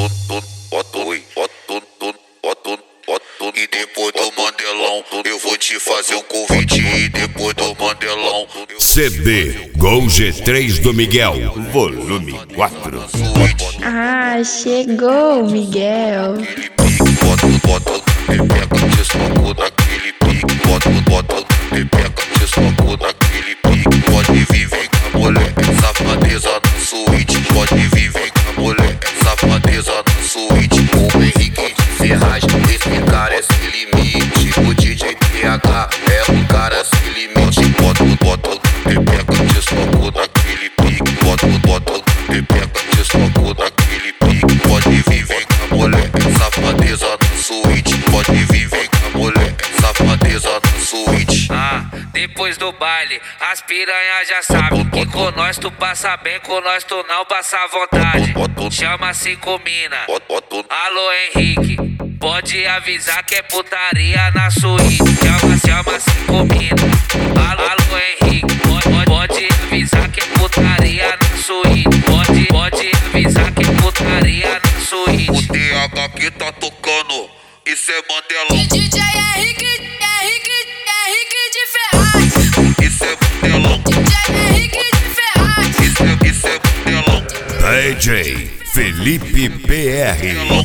E depois do Mandelão, eu vou te fazer um convite. E depois do Mandelão, CD Gol G3 do Miguel, volume 4. Ah, chegou, Miguel. Bota, pepeca, te soco naquele pique. Bota, pepeca, te soco naquele pique. Pode vir, vem com a mulher, safadeza no suíte. Pode vir, vem com a mulher, safadeza no suíte. O Henrique de Ferraz, esse cara é sem limite. O DJ TH é um cara sem limite. Bota, pepeca, te soco naquele pique. Bota, pepeca, te soco naquele pique. Pode vir, vem com a mulher, safadeza no suíte. Pode vir, vem com a mulher, safadeza no suíte. Depois do baile, as piranhas já sabem que com nós tu passa bem, com nós tu não passa à vontade. Chama cinco mina, alô Henrique, pode avisar que é putaria na suíte. Chama cinco mina, alô Henrique, pode avisar que é putaria na suíte. Pode avisar que é putaria na suíte. O TH que tá tocando, isso é Mandelão. DJ Henrique de Ferraz. Isso é Mandelão. DJ Henrique de Ferraz. Isso é Mandelão. DJ Felipe PR.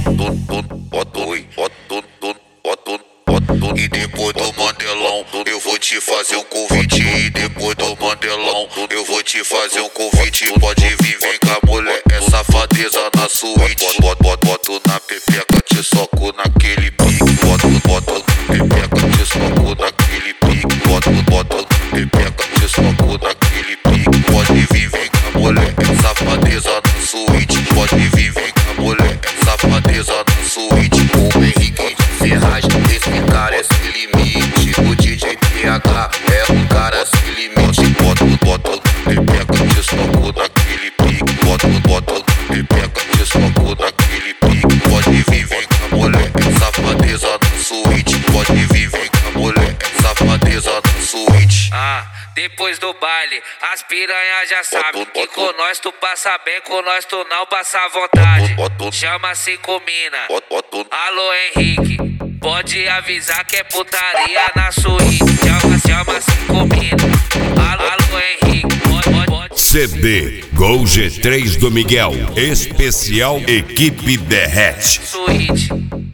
E depois do Mandelão, eu vou te fazer um convite. E depois do Mandelão, eu vou te fazer um convite. Pode vir, vem com a mulher, é safadeza na suíte. Boto na pepeca, te soco naquele pique. Boto pepeca, te soco naquele pique. Boto pepeca, te soco naquele pique. Pode vir, vem com a mulher, é safadeza na suíte. Pode vir, vem com a mulher, é safadeza na suíte. O Henrique de Ferraz, esse cara é sem limite. O DJ TH é um cara sem limite. Bota, pepeca, te soco naquele pique. Bota, pepeca, te soco naquele pique. Pode vir, vem com a mulher, é safadeza na suíte. Pode vir, vem com a mulher, é safadeza na suíte. Depois do baile, as piranhas já sabem que com nós tu passa bem, com nós tu não passa à vontade. Chama cinco mina, alô Henrique, pode avisar que é putaria na suíte. Chama cinco mina, alô Henrique, pode. CD Gol G3 do Miguel, especial Equipe Derrete. Suíte.